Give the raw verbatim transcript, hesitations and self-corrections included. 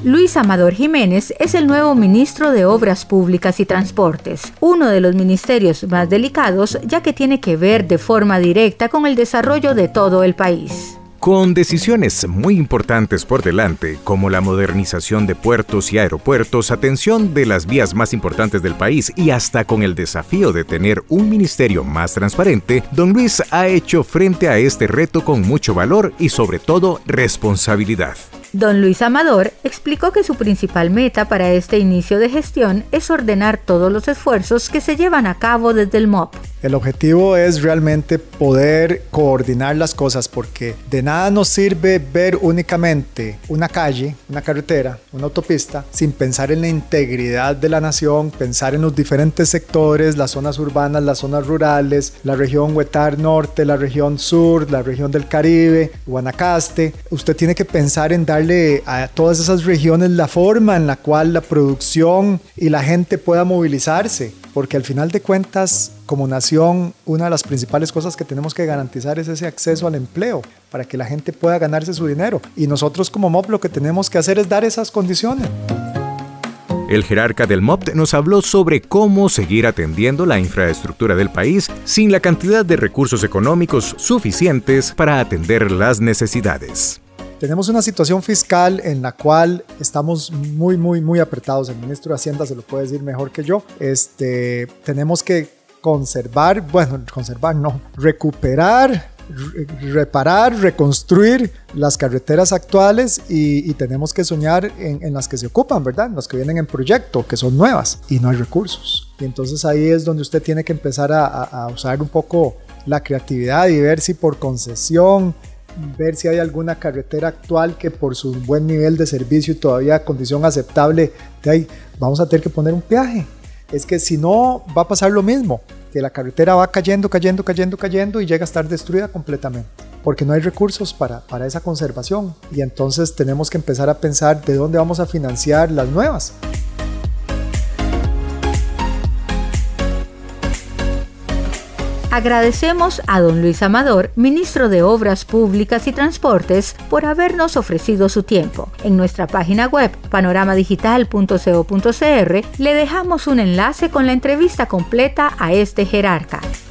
Luis Amador Jiménez es el nuevo ministro de Obras Públicas y Transportes, uno de los ministerios más delicados ya que tiene que ver de forma directa con el desarrollo de todo el país. Con decisiones muy importantes por delante, como la modernización de puertos y aeropuertos, atención de las vías más importantes del país y hasta con el desafío de tener un ministerio más transparente, don Luis ha hecho frente a este reto con mucho valor y sobre todo responsabilidad. Don Luis Amador explicó que su principal meta para este inicio de gestión es ordenar todos los esfuerzos que se llevan a cabo desde el M O P. El objetivo es realmente poder coordinar las cosas porque de nada nos sirve ver únicamente una calle, una carretera, una autopista, sin pensar en la integridad de la nación, pensar en los diferentes sectores, las zonas urbanas, las zonas rurales, la región Huetar Norte, la región Sur, la región del Caribe, Guanacaste. Usted tiene que pensar en darle a todas esas regiones la forma en la cual la producción y la gente pueda movilizarse, porque al final de cuentas, como nación, una de las principales cosas que tenemos que garantizar es ese acceso al empleo para que la gente pueda ganarse su dinero. Y nosotros como M O P lo que tenemos que hacer es dar esas condiciones. El jerarca del M O P nos habló sobre cómo seguir atendiendo la infraestructura del país sin la cantidad de recursos económicos suficientes para atender las necesidades. Tenemos una situación fiscal en la cual estamos muy, muy, muy apretados. El ministro de Hacienda se lo puede decir mejor que yo. Este, tenemos que conservar, bueno, conservar no, recuperar, re- reparar, reconstruir las carreteras actuales y, y tenemos que soñar en, en las que se ocupan, ¿verdad? En las que vienen en proyecto, que son nuevas y no hay recursos. Y entonces ahí es donde usted tiene que empezar a, a, a usar un poco la creatividad y ver si por concesión, ver si hay alguna carretera actual que por su buen nivel de servicio y todavía condición aceptable, de ahí vamos a tener que poner un peaje. Es que si no va a pasar lo mismo, que la carretera va cayendo, cayendo, cayendo, cayendo y llega a estar destruida completamente, porque no hay recursos para, para esa conservación y entonces tenemos que empezar a pensar de dónde vamos a financiar las nuevas. Agradecemos a don Luis Amador, ministro de Obras Públicas y Transportes, por habernos ofrecido su tiempo. En nuestra página web, panorama digital punto co punto cr, le dejamos un enlace con la entrevista completa a este jerarca.